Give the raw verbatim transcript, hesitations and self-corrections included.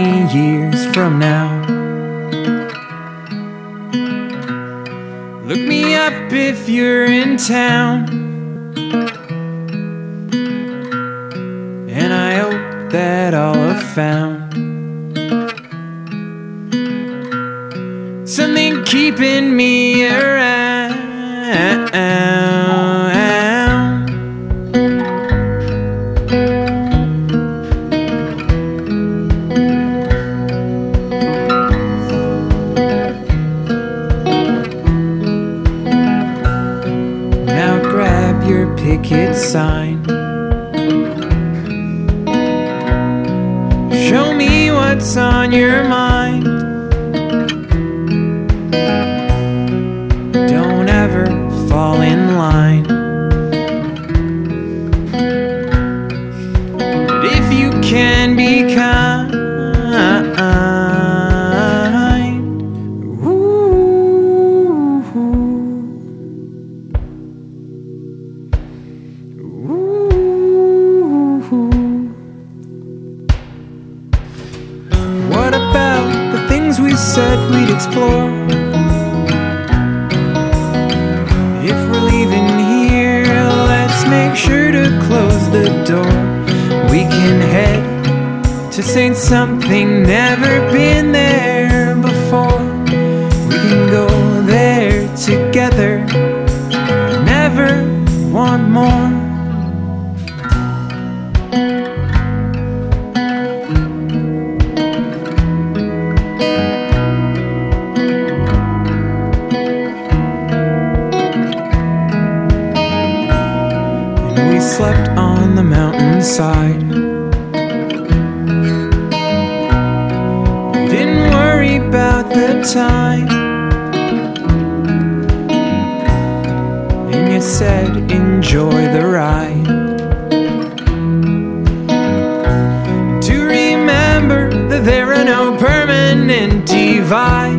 many years from now. Look me up if you're in town, and I hope that all have found something keeping me around. Now grab your picket sign, show me what's on your mind. Don't ever fall in line, but if you can be kind, ooh, ooh. What about the things we said we'd explore? If we're leaving here, let's make sure to close the door. We can head to Saint Something, never been there before. We can go there together, never want more. We slept on the mountainside. We didn't worry about the time, and you said enjoy the ride. To remember that there are no permanent divides.